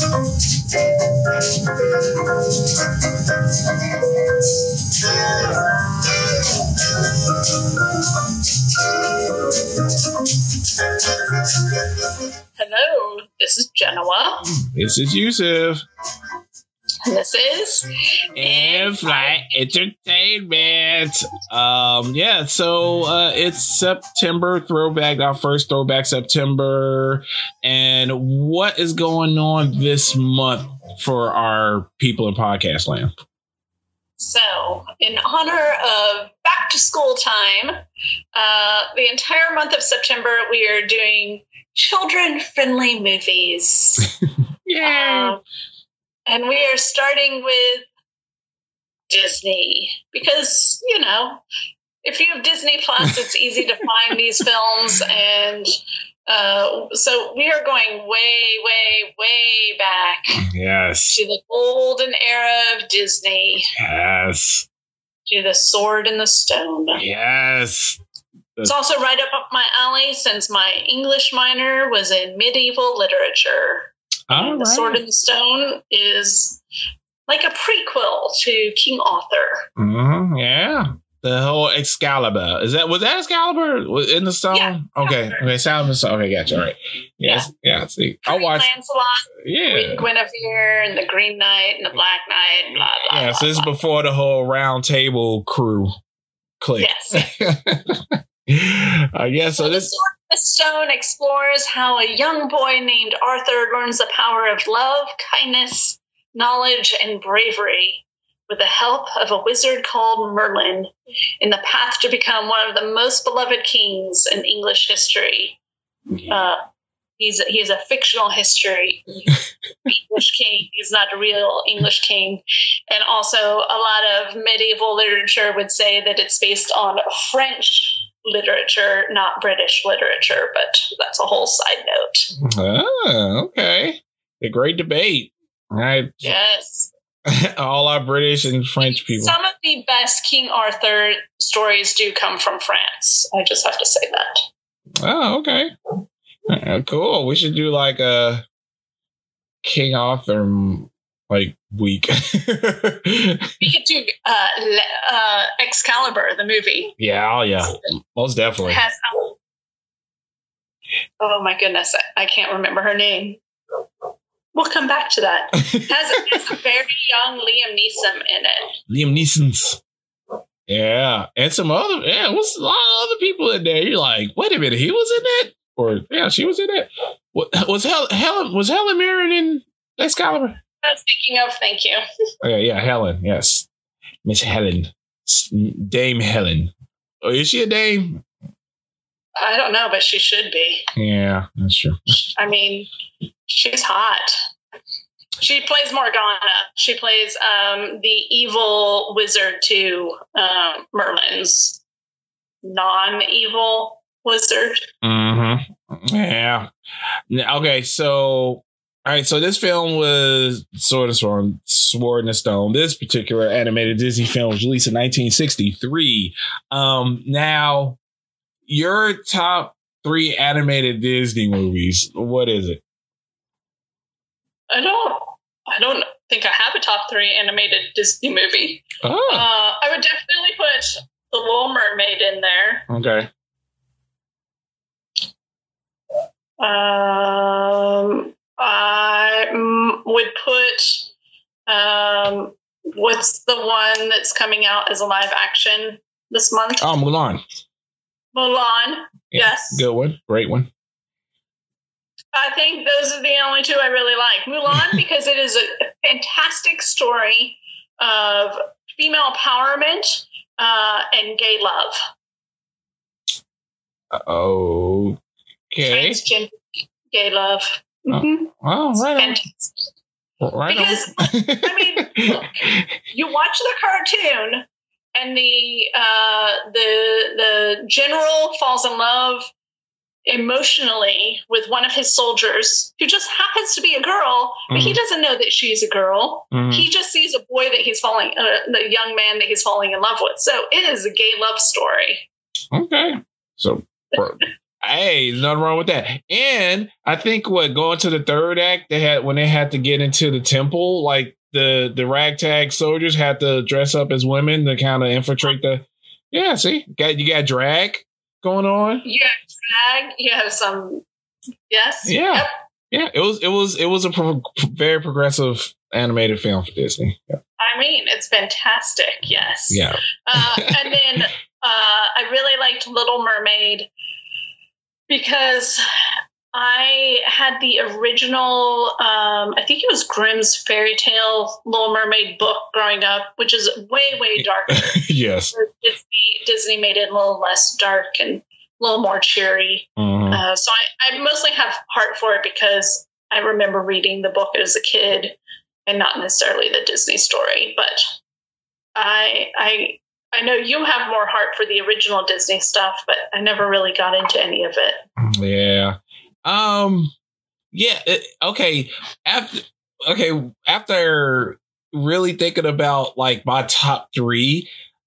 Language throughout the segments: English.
Hello, this is Genoa. This is Yusuf. And this is In-Flight Entertainment. So it's September throwback, our first throwback September. And what is going on this month for our people in podcast land? So, in honor of back to school time, the entire month of September, we are doing children-friendly movies. Yeah. And we are starting with Disney because, you know, if you have Disney Plus, it's easy to find these films. And so we are going way, way, way back. Yes. To the golden era of Disney. Yes. To the Sword and the Stone. Yes. It's also right up my alley since my English minor was in medieval literature. The Sword and the Stone is like a prequel to King Arthur. Mm-hmm, yeah. The whole Excalibur. Was that Excalibur in the stone? Yeah. Okay. Excalibur. Okay, gotcha. All right. Yes. Yeah. See, I watched Lancelot. Yeah. Guinevere and the Green Knight and the Black Knight. Blah blah. Yeah. So this is before the whole Round Table crew click. Yes. So this. The Stone explores how a young boy named Arthur learns the power of love, kindness, knowledge, and bravery with the help of a wizard called Merlin in the path to become one of the most beloved kings in English history. He's a fictional history English king. He's not a real English king. And also a lot of medieval literature would say that it's based on French literature, not British literature, but that's a whole side note. Oh, okay. The great debate. Right. Yes. All our British and French people. Some of the best King Arthur stories do come from France. I just have to say that. Oh, okay. Cool. We should do like a King Arthur week. We could do Excalibur, the movie. Yeah, most definitely. Oh my goodness, I can't remember her name. We'll come back to that. Has a very young Liam Neeson in it. Liam Neeson's. Yeah, and some other. Yeah, what's a lot of other people in there? You're like, wait a minute, he was in it, or yeah, she was in it. Was Helen Mirren in Excalibur? I was thinking of. Thank you. Okay, yeah, Helen. Yes, Miss Helen, Dame Helen. Oh, is she a dame? I don't know, but she should be. Yeah, that's true. I mean, she's hot. She plays Morgana. She plays the evil wizard to Merlin's non-evil wizard. Mm-hmm. Yeah. Okay, so... All right, so this film was Sword and the Stone. This particular animated Disney film was released in 1963. Now, your top 3 animated Disney movies, what is it? I don't think I have a top 3 animated Disney movie. Oh. I would definitely put The Little Mermaid in there. Okay. I would put, what's the one that's coming out as a live action this month? Oh, Mulan. Mulan, yeah, yes. Good one. Great one. I think those are the only 2 I really like. Mulan, because it is a fantastic story of female empowerment and gay love. Okay. Transgender gay love. Mm-hmm. Oh, right. Fantastic. Right because, I mean, look, you watch the cartoon and the general falls in love emotionally with one of his soldiers who just happens to be a girl, but he doesn't know that she's a girl. He just sees a boy that he's the young man that he's falling in love with. So it is a gay love story. Okay. So Hey, there's nothing wrong with that. And I think going to the third act, when they had to get into the temple, like the ragtag soldiers had to dress up as women to kind of infiltrate the. Yeah, see, you got drag going on. You have drag. You have some. Yes. Yeah. Yep. Yeah. It was a very progressive animated film for Disney. Yeah. I mean, it's fantastic. Yes. Yeah. And then I really liked Little Mermaid because I had the original, I think it was Grimm's fairy tale Little Mermaid book growing up, which is way, way darker. Yes. Disney made it a little less dark and a little more cheery. Mm-hmm. So I mostly have heart for it because I remember reading the book as a kid and not necessarily the Disney story. But I know you have more heart for the original Disney stuff, but I never really got into any of it. Yeah. Okay. After really thinking about like my top three,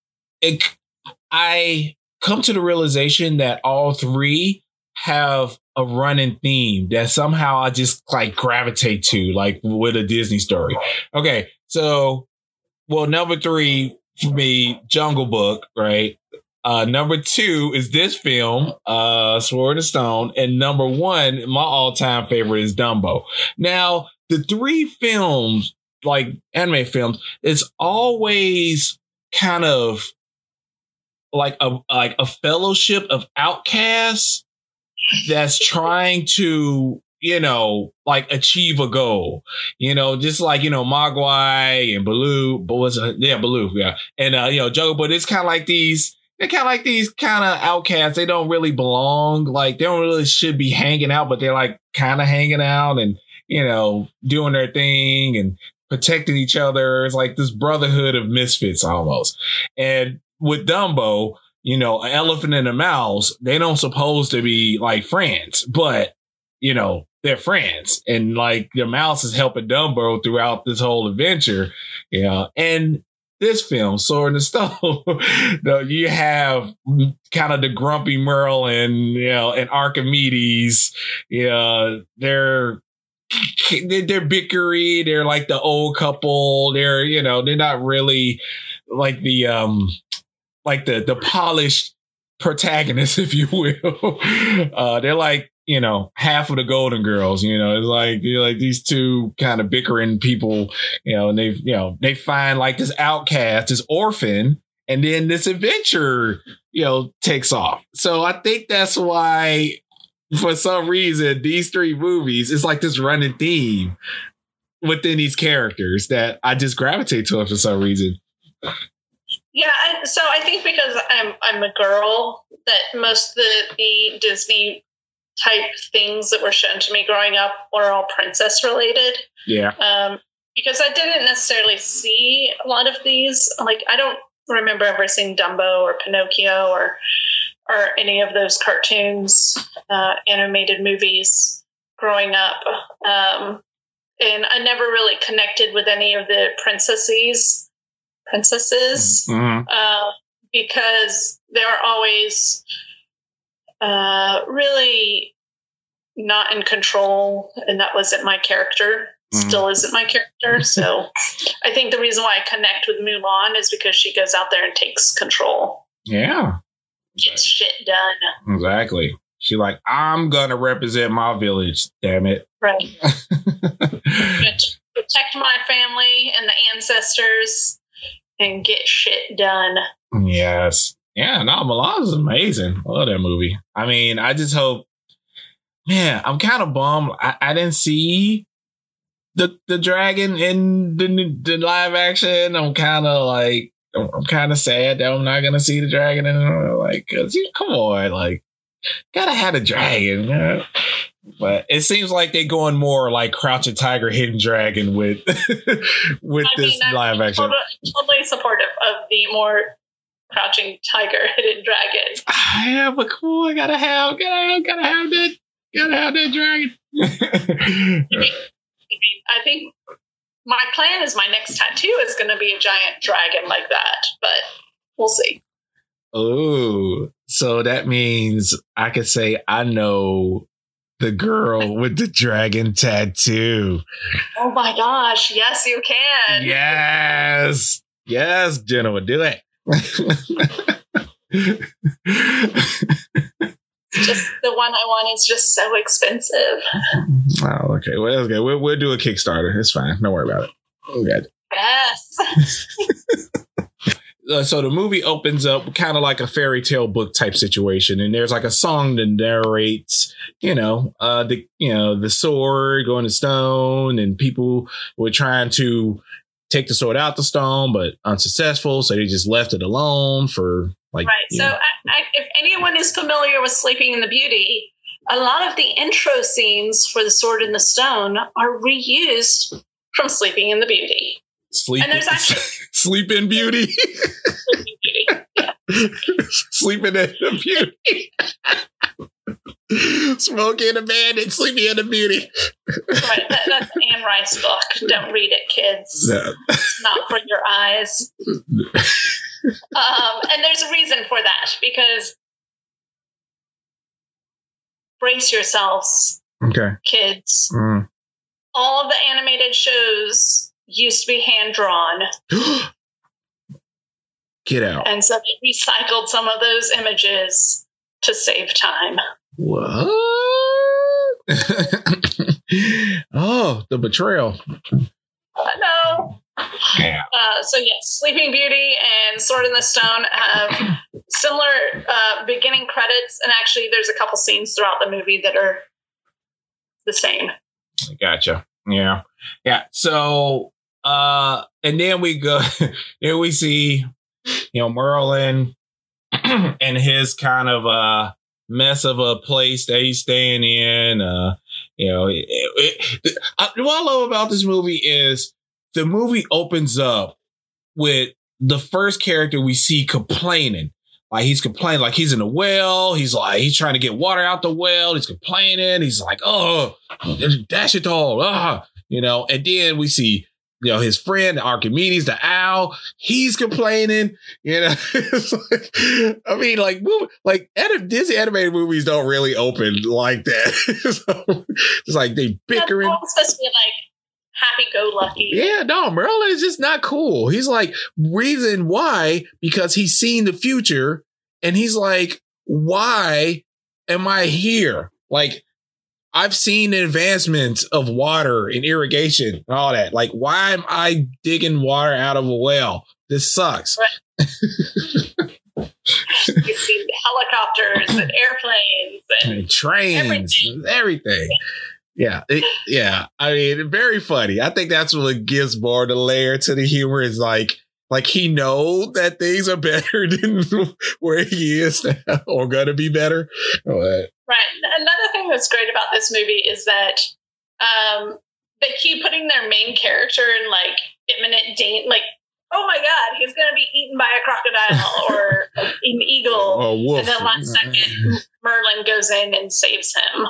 I come to the realization that all three have a running theme that somehow I just like gravitate to, like with a Disney story. Okay. So, number three for me, Jungle Book, right? Number two is this film, Sword and Stone. And number one, my all-time favorite is Dumbo. Now, the three films, like anime films, is always kind of like a fellowship of outcasts that's trying to, like achieve a goal, just like, Mogwai and Baloo, Baloo. Yeah. And, Jungle Book, it's kind of like these kind of outcasts. They don't really belong. Like they don't really should be hanging out, but they're like kind of hanging out and, doing their thing and protecting each other. It's like this brotherhood of misfits almost. And with Dumbo, an elephant and a mouse, they don't supposed to be like friends, but, they're friends. And like the mouse is helping Dumbo throughout this whole adventure. And this film, Sword and Stone, you have kind of the grumpy Merlin, and Archimedes. They're bickery. They're like the old couple. They're not really like the polished protagonist, if you will. They're like, half of the Golden Girls, it's like, these two kind of bickering people, and they find like this outcast, this orphan, and then this adventure, takes off. So I think that's why, for some reason, these three movies, it's like this running theme within these characters that I just gravitate to it for some reason. Yeah, so I think because I'm a girl, that most of the Disney type things that were shown to me growing up were all princess related. Yeah. Because I didn't necessarily see a lot of these. Like, I don't remember ever seeing Dumbo or Pinocchio or any of those cartoons, animated movies growing up. And I never really connected with any of the princesses, because they were always really not in control, and that wasn't my character. Still isn't my character. So I think the reason why I connect with Mulan is because she goes out there and takes control. Yeah. Gets shit done. Exactly. She like, I'm gonna represent my village, damn it. Right. Protect my family and the ancestors and get shit done. Yes. Yeah, no, Mulan is amazing. I love that movie. I mean, I just hope, man, I'm kind of bummed. I didn't see the dragon in the live action. I'm kind of sad that I'm not going to see the dragon. And like, come on, like, gotta have a dragon. But it seems like they're going more like Crouching Tiger, Hidden Dragon with live action. Totally supportive of the more Crouching Tiger, Hidden Dragon. Yeah, but come on, gotta have that dragon. I think my plan is my next tattoo is going to be a giant dragon like that, but we'll see. Oh, So that means I could say I know the girl with the dragon tattoo. Oh my gosh. Yes, you can. Yes. Yes, Jenna would do it. Just the one I want is just so expensive. Oh, okay. Well, that's good. We'll do a Kickstarter. It's fine. Don't worry about it. Okay. Yes. So the movie opens up kind of like a fairy tale book type situation, and there's like a song that narrates, the sword going to stone, and people were trying to take the sword out the stone, but unsuccessful, so they just left it alone for like. Right. So, if anyone is familiar with Sleeping in the Beauty, a lot of the intro scenes for the Sword in the Stone are reused from Sleeping in the Beauty. And there's actually Sleeping Beauty. Sleeping Beauty. Yeah. Sleeping in the Beauty. Smoking a Bandit, Sleeping in the Beauty. Right, that's Anne Rice book. Don't read it, kids. No. It's not for your eyes. And there's a reason for that, because brace yourselves, okay, kids. All of the animated shows used to be hand drawn. Get out. And so they recycled some of those images to save time. What? Oh, the betrayal. I know. Yeah. So yes, Sleeping Beauty and Sword in the Stone have similar beginning credits, and actually there's a couple scenes throughout the movie that are the same. Gotcha. Yeah. Yeah. So and then we go here we see, Merlin and his kind of mess of a place that he's staying in. What I love about this movie is the movie opens up with the first character we see complaining. Like he's complaining, like he's in a well. He's trying to get water out the well. He's complaining. He's like, oh, dash it all. And then we see, his friend Archimedes, the owl, he's complaining, It's like Disney animated movies don't really open like that. So, it's like they bickering. It's supposed to be like happy-go-lucky. Yeah, no, Merlin is just not cool. He's like, reason why, because he's seen the future, and he's like, why am I here? Like, I've seen the advancements of water and irrigation and all that. Like, why am I digging water out of a well? This sucks. Right. You see helicopters and airplanes and trains, everything. Yeah. I mean, very funny. I think that's what gives more the layer to the humor is like he knows that things are better than where he is now, or gonna be better. Right. Another thing that's great about this movie is that they keep putting their main character in like imminent danger, like, oh my god, he's gonna be eaten by a crocodile or an eagle, or wolf. And then last second Merlin goes in and saves him.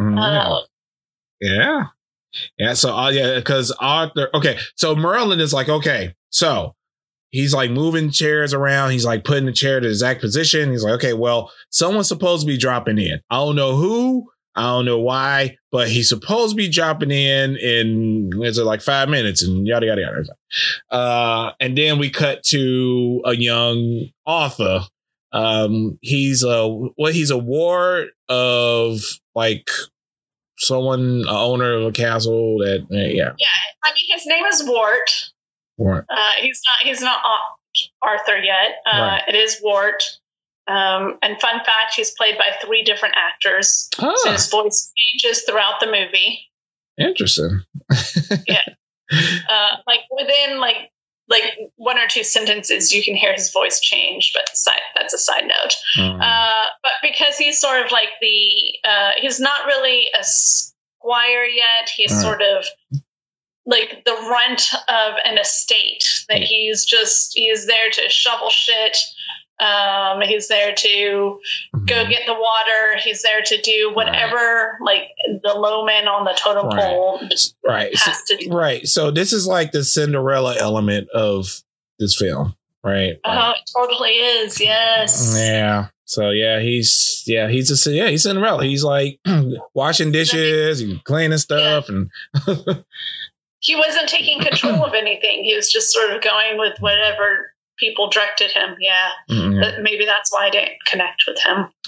Yeah. So because Arthur. Okay, so Merlin is like, okay, so he's like moving chairs around. He's like putting the chair to the exact position. He's like, okay, well, someone's supposed to be dropping in. I don't know who. I don't know why, but he's supposed to be dropping in is it like 5 minutes and yada, yada, yada. And then we cut to a young Arthur. He's a ward of like someone, a owner of a castle that, yeah. Yeah. I mean, his name is Wart. Wart. He's not Arthur yet. Right. It is Wart. And fun fact, he's played by 3 different actors. So his voice changes throughout the movie. Interesting. Yeah. Like within like 1 or 2 sentences, you can hear his voice change, but that's a side note. But because he's sort of like he's not really a squire yet. He's sort of like the runt of an estate that he's there to shovel shit. He's there to go get the water. He's there to do whatever, like the low man on the totem pole has to do. Right. So this is like the Cinderella element of this film, right? Oh, it totally is. Yes. Yeah. So he's Cinderella. He's like washing dishes and cleaning stuff, and he wasn't taking control of anything. He was just sort of going with whatever people directed him. Yeah, but maybe that's why I didn't connect with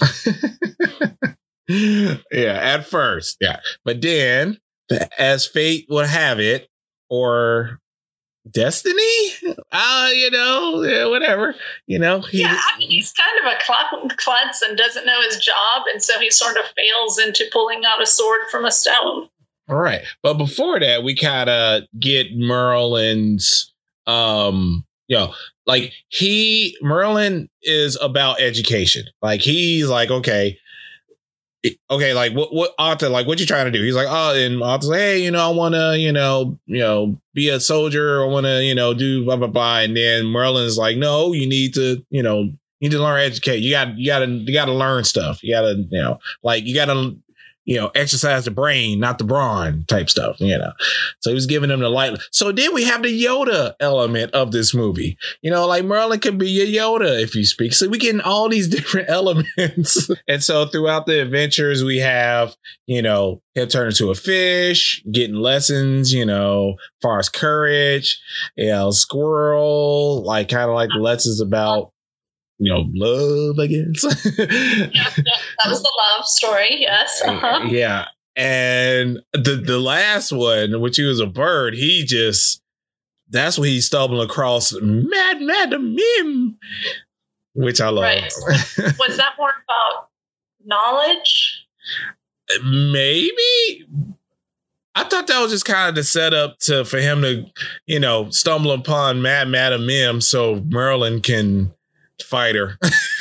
him. At first, but then, as fate would have it, or destiny, whatever, he's kind of a klutz and doesn't know his job, and so he sort of fails into pulling out a sword from a stone. All right, but before that, we kind of get Merlin's, Merlin is about education. Like, he's like, okay, like what Arthur, like, what you trying to do? He's like, and Arthur's like, hey, I want to, be a soldier. I want to, do blah, blah, blah. And then Merlin's like, no, you need to, learn, educate. You got to learn stuff. You got to, you got to, exercise the brain, not the brawn type stuff, So he was giving them the light. So then we have the Yoda element of this movie. Like, Merlin could be your Yoda if you speak. So we getting all these different elements. And so throughout the adventures, we have, he'll turn into a fish, getting lessons, far as courage, squirrel, like kind of like lessons about, love, I guess. That was the love story. Yes. Uh-huh. Yeah. And the last one, which he was a bird, that's when he stumbled across Madam Mim, which I love. Right. Was that more about knowledge? Maybe. I thought that was just kind of the setup for him to, stumble upon Madam Mim so Merlin can fight her.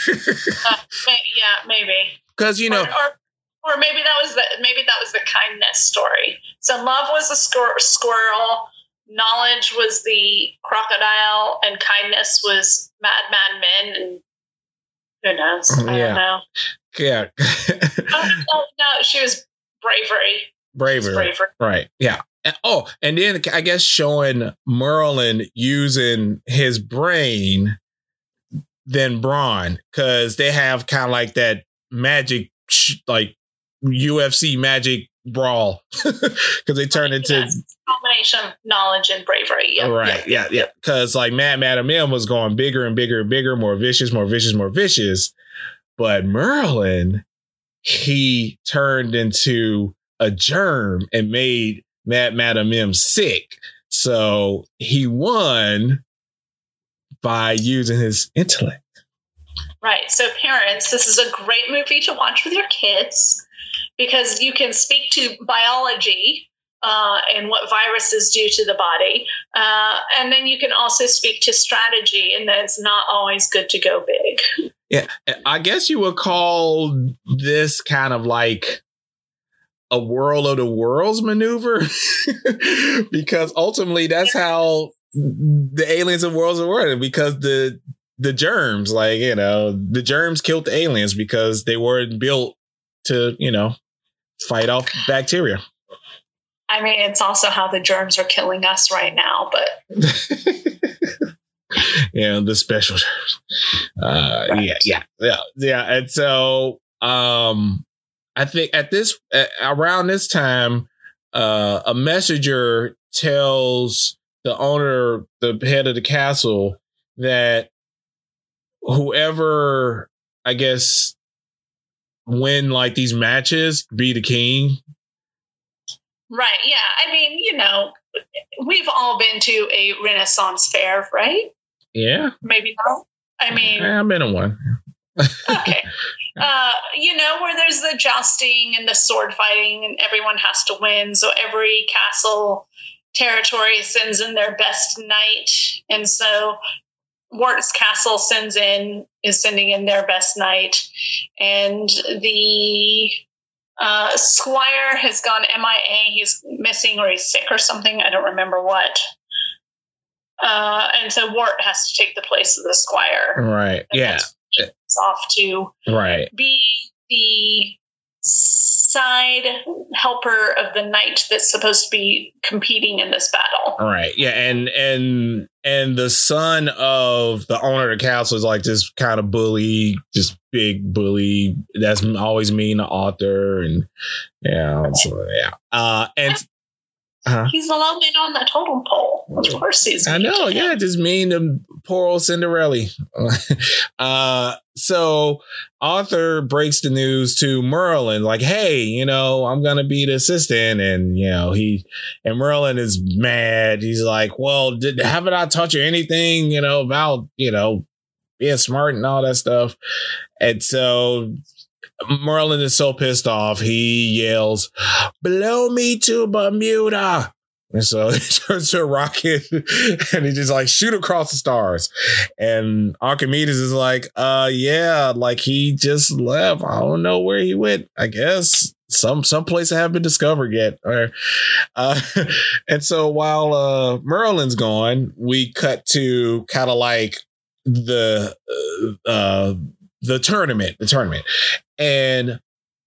Maybe. Because or maybe that was the kindness story. So love was the squirrel, knowledge was the crocodile, and kindness was Mad Men. And who knows? I don't know. Yeah. No, she was bravery. Bravery. Right. Yeah. And then I guess showing Merlin using his brain than brawn, because they have kind of like that magic, like UFC magic brawl, because they turn into combination of knowledge and bravery. Yep. Right. Yeah. Because like Madam Mim was going bigger and bigger and bigger, more vicious, but Merlin, he turned into a germ and made Madam Mim sick. So he won by using his intellect. Right. So parents, this is a great movie to watch with your kids, because you can speak to biology and what viruses do to the body. And then you can also speak to strategy, and that it's not always good to go big. Yeah. I guess you would call this kind of like a World of the Worlds maneuver, because ultimately that's how the aliens and worlds were, because the germs, like, the germs killed the aliens because they weren't built to, fight off bacteria. I mean, it's also how the germs are killing us right now, but the special germs. Right. Yeah. And so, I think around this time, a messenger tells the owner, the head of the castle, that whoever, I guess, win like these matches be the king. Right. Yeah. I mean, we've all been to a Renaissance fair, right? Yeah. Maybe not. I mean, I've been to one. Okay. Where there's the jousting and the sword fighting and everyone has to win. So every castle territory sends in their best knight. And so Wart's castle is sending in their best knight. And the squire has gone MIA. He's missing, or he's sick or something. I don't remember what. And so Wart has to take the place of the squire. Right. Yeah. Off to be the side helper of the knight that's supposed to be competing in this battle. All right. Yeah. And the son of the owner of the castle is like this kind of bully, just big bully that's always mean to Arthur. And he's the low man on the totem pole. Of course he's. I know. Yeah. Just mean to poor old Cinderella. So Arthur breaks the news to Merlin, like, hey, I'm going to be the assistant. And, and Merlin is mad. He's like, well, haven't I taught you anything, about, being smart and all that stuff? And so Merlin is so pissed off, he yells, blow me to Bermuda. And so he turns to a rocket and he just like shoot across the stars. And Archimedes is like, like he just left. I don't know where he went. I guess some place I haven't been discovered yet. And so while Merlin's gone, we cut to kind of like the tournament. And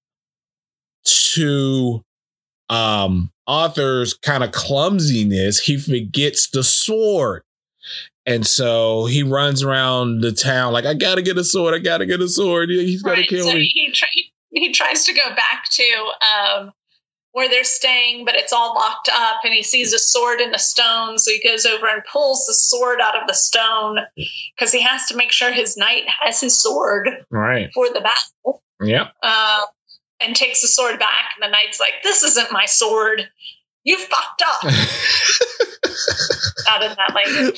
to Arthur's kind of clumsiness, he forgets the sword. And so he runs around the town like, I gotta get a sword. He's gotta kill me. He tries to go back to where they're staying, but it's all locked up, and he sees a sword in the stone. So he goes over and pulls the sword out of the stone because he has to make sure his knight has his sword for the battle. Yep. And takes the sword back, and the knight's like, this isn't my sword. You fucked up. Not in that language.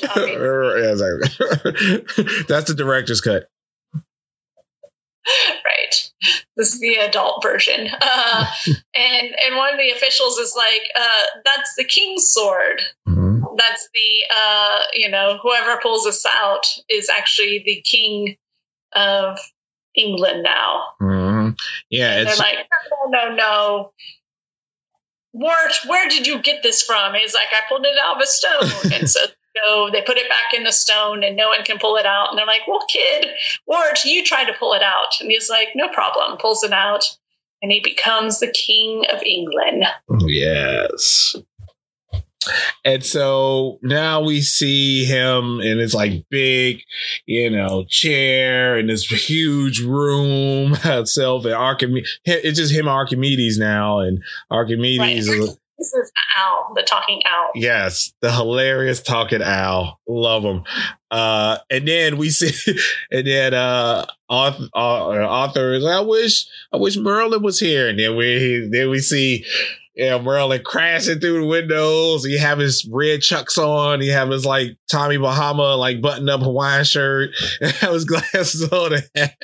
That's the director's cut. Right. This is the adult version. And one of the officials is like, that's the king's sword. Mm-hmm. That's the, whoever pulls this out is actually the king of England now. Mm-hmm. Yeah. And they're like, no. Wart, where did you get this from? He's like, I pulled it out of a stone. And so they put it back in the stone and no one can pull it out. And they're like, well, kid, Wart, you try to pull it out. And he's like, no problem. Pulls it out. And he becomes the king of England. Yes. And so now we see him in his like big, chair in this huge room itself. And Archimedes, it's just him and Archimedes now. And Archimedes is this is Owl, the talking owl. Yes, the hilarious talking owl. Love him. And then we see, Arthur is like, I wish Merlin was here. And then we see Merlin crashing through the windows. He have his red chucks on. He have his like Tommy Bahama like button up Hawaiian shirt. And have his glasses on.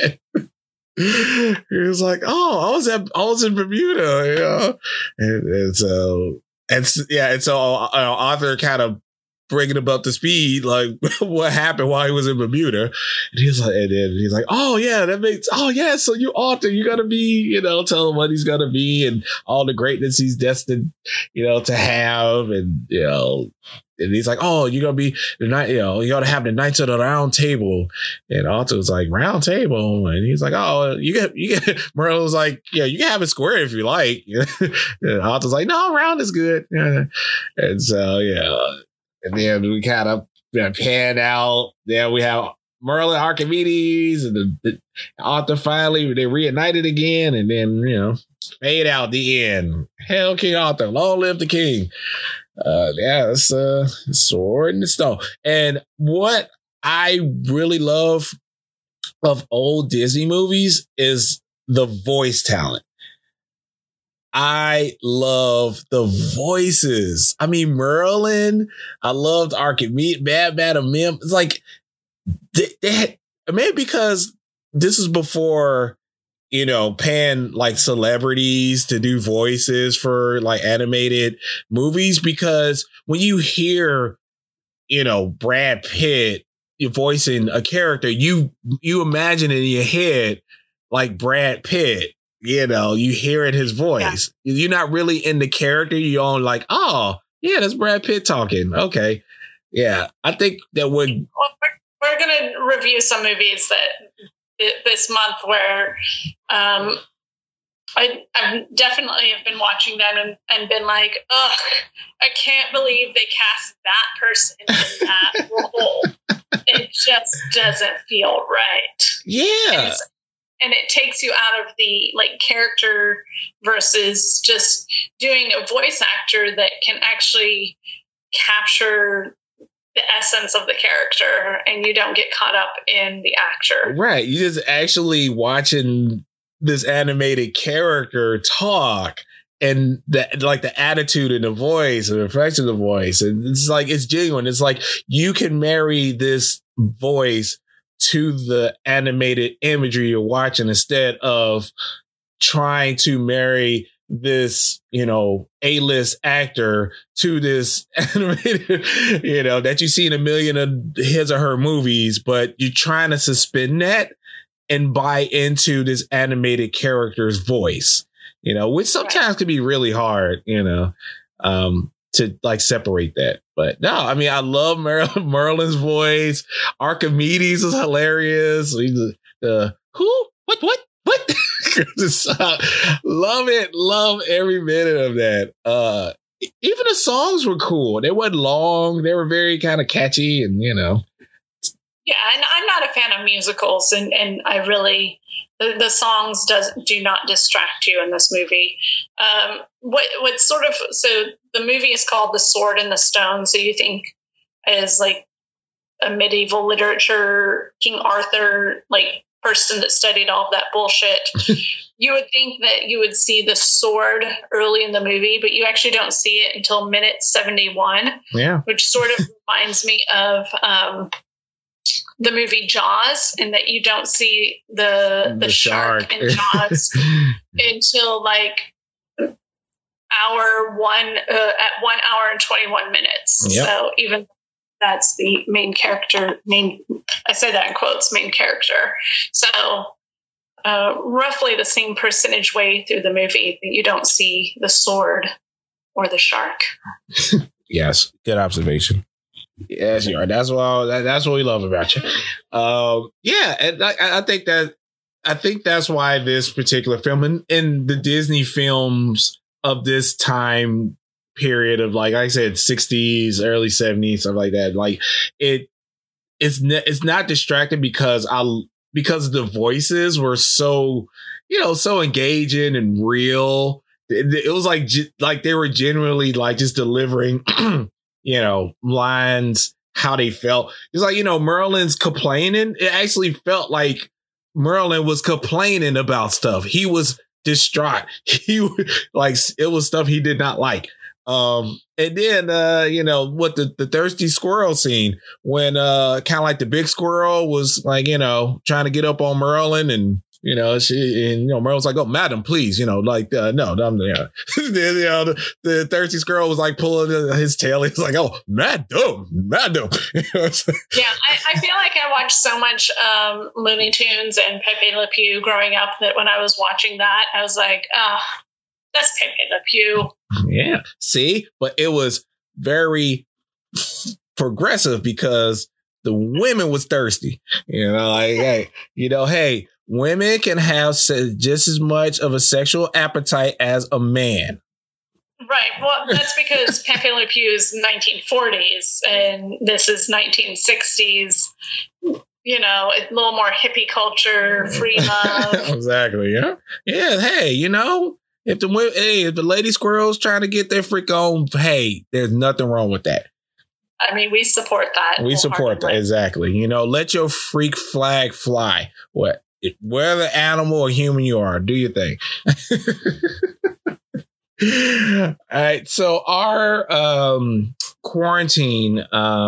He was like, "Oh, I was in Bermuda," and so Arthur kind of bringing him up to speed, like what happened while he was in Bermuda, and he's like, "Oh yeah, so you Arthur, you gotta be, tell him what he's gonna be and all the greatness he's destined, to have, and And he's like, "Oh, you're gonna be the night, you gotta have the Knights of the Round Table." And Arthur was like, "Round Table," and he's like, "Oh, you get." Merlin was like, "Yeah, you can have it square if you like." And Arthur's like, "No, round is good." And so and then we kind of pan out. Then we have Merlin, Archimedes, and the Arthur finally they reunited again, and then fade out the end. Hail King Arthur! Long live the king! It's Sword in the Stone. And what I really love of old Disney movies is the voice talent. I love the voices. I mean, Merlin, I loved Archimedes, Bad Madam Mim. It's like, they had, maybe because this is before, paying like celebrities to do voices for like animated movies, because when you hear, Brad Pitt voicing a character, you imagine in your head like Brad Pitt, you hear in his voice. Yeah. You're not really in the character. You're on like, oh yeah, that's Brad Pitt talking. Okay. Yeah. I think that we're going to review some movies that this month where I definitely have been watching them and been like, ugh, I can't believe they cast that person in that role. It just doesn't feel right. Yeah. And it takes you out of the like character versus just doing a voice actor that can actually capture the essence of the character, and you don't get caught up in the actor. Right. You just actually watching this animated character talk, and the attitude and the voice and the inflection of the voice. And it's like, it's genuine. It's like you can marry this voice to the animated imagery you're watching instead of trying to marry this, A-list actor to this animated, that you see in a million of his or her movies, but you're trying to suspend that and buy into this animated character's voice, which sometimes can be really hard, to like separate that. But no, I mean, I love Merlin's voice. Archimedes is hilarious. Who? What? Love it. Love every minute of that. Even the songs were cool. They weren't long. They were very kind of catchy and, Yeah, and I'm not a fan of musicals, and I really the songs do not distract you in this movie. So the movie is called The Sword and the Stone. So you think as like a medieval literature King Arthur like person that studied all of that bullshit, you would think that you would see the sword early in the movie, but you actually don't see it until minute 71. Yeah, which sort of reminds me of the movie Jaws, in that you don't see the shark in Jaws until like hour one at 1 hour and 21 minutes. Yep. So even that's the main character. I say that in quotes, main character. So roughly the same percentage way through the movie that you don't see the sword or the shark. Yes, good observation. Yes, you are. That's what we love about you. Yeah, and I think that's why this particular film and the Disney films of this time period of, like I said, 60s, early 70s, stuff like that. Like it's not distracting because the voices were so engaging and real. It was like they were genuinely like just delivering lines how they felt. It's like, Merlin's complaining. It actually felt like Merlin was complaining about stuff. He was distraught. He like, it was stuff he did not like. And then, what the thirsty squirrel scene when, kind of like the big squirrel was like, trying to get up on Merlin and, Merlin's like, oh, madam, please, no, the thirsty squirrel was like pulling his tail. He's like, oh, madam. Yeah, I feel like I watched so much Looney Tunes and Pepe Le Pew growing up that when I was watching that, I was like, that's Pepe Le Pew. Yeah. See, but it was very progressive because the women was thirsty. Hey, women can have just as much of a sexual appetite as a man. Right. Well, that's because Pepe Le Pew is 1940s and this is 1960s. A little more hippie culture, free love. Exactly. Yeah. Yeah. Hey, if the lady squirrel's trying to get their freak on, hey, there's nothing wrong with that. I mean, we support that. We support that. Exactly. Let your freak flag fly. Whether animal or human you are, do your thing. All right. So our quarantine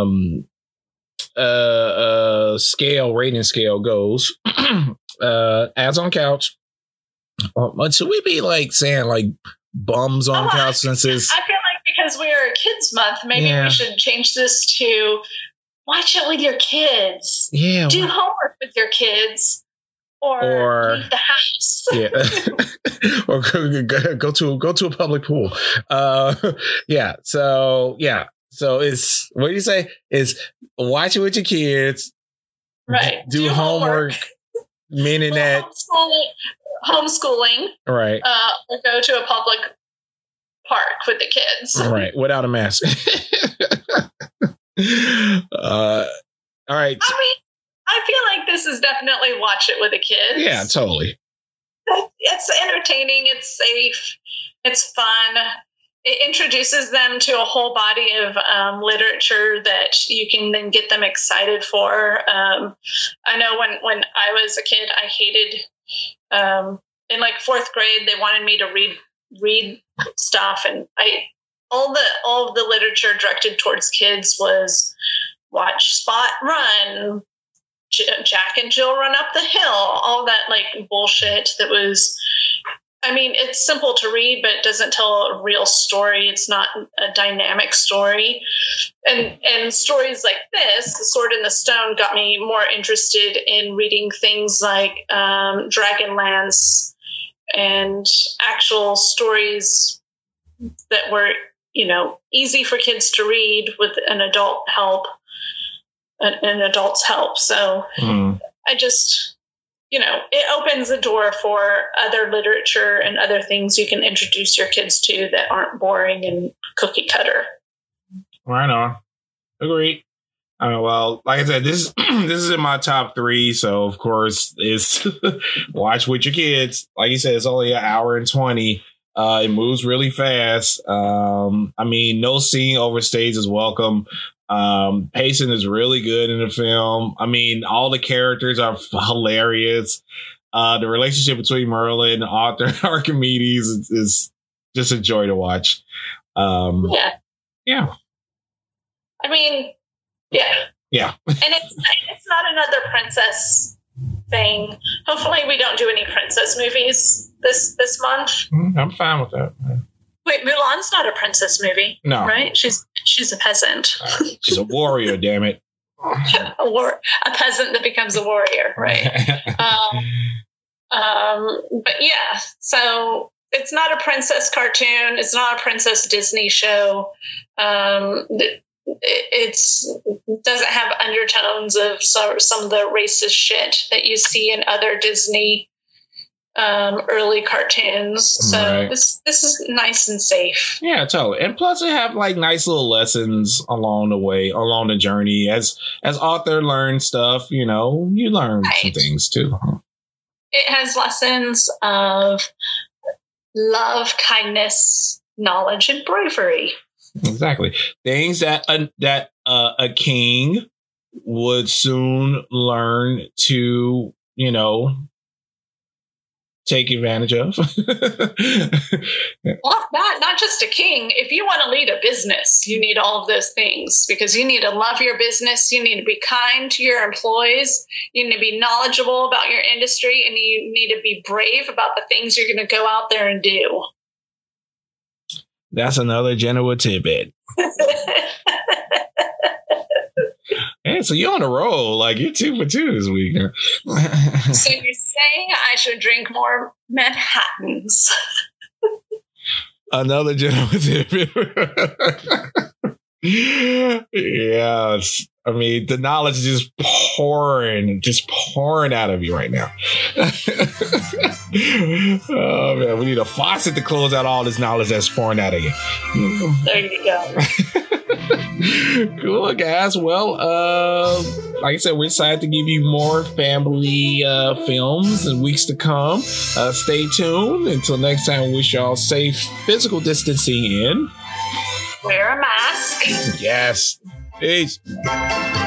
rating scale goes ads on couch. Should we be like saying like bums on couch since it's... I feel like because we're a kids month, maybe we should change this to watch it with your kids. Yeah. Do homework with your kids. Or leave the house. Yeah. Or go to a public pool. Yeah. So it's, what do you say? Is watch it with your kids. Right. Do homework. Meaning that homeschooling, right? Or go to a public park with the kids, right, without a mask. All right. I mean, I feel like this is definitely watch it with the kids. Yeah, totally. It's entertaining. It's safe. It's fun. It introduces them to a whole body of literature that you can then get them excited for. I know when I was a kid, I hated in like fourth grade. They wanted me to read stuff, and all of the literature directed towards kids was watch Spot run, Jack and Jill run up the hill, all that like bullshit that was. I mean, it's simple to read, but it doesn't tell a real story. It's not a dynamic story. And stories like this, The Sword in the Stone, got me more interested in reading things like Dragonlance and actual stories that were, easy for kids to read with an adult's help. So I just... it opens the door for other literature and other things you can introduce your kids to that aren't boring and cookie cutter. Right on. Agreed. Well, like I said, this is in my top 3. So, of course, it's watch with your kids. Like you said, it's only an hour and 20. It moves really fast. I mean, no scene overstays is welcome. Pacing is really good in the film. I mean, all the characters are hilarious. The relationship between Merlin and Arthur Archimedes is just a joy to watch. Yeah. I mean, yeah. Yeah. And it's not another princess thing. Hopefully we don't do any princess movies this month. I'm fine with that. Wait, Mulan's not a princess movie. No. Right? She's a peasant. She's a warrior, damn it. A peasant that becomes a warrior, right? But yeah, so it's not a princess cartoon. It's not a princess Disney show. It doesn't have undertones of some of the racist shit that you see in other Disney early cartoons. So right. This is nice and safe. Yeah, totally. And plus it have like nice little lessons along the way, along the journey. As Arthur learns stuff, you learn some things too. It has lessons of love, kindness, knowledge, and bravery. Exactly. Things that a king would soon learn to, take advantage of. Well, not just a king. If you want to lead a business, you need all of those things, because you need to love your business. You need to be kind to your employees. You need to be knowledgeable about your industry, and you need to be brave about the things you're going to go out there and do. That's another Genoa tidbit. Hey, so you're on a roll. Like, you're 2 for 2 this week. So you're saying I should drink more Manhattans? Another Genoa tidbit. Yes. I mean, the knowledge is just pouring out of you right now. Oh, man. We need a faucet to close out all this knowledge that's pouring out of you. There you go. Cool, guys. Well, like I said, we're excited to give you more family films in weeks to come. Stay tuned. Until next time, we wish y'all safe physical distancing in. Wear a mask. Yes. Peace.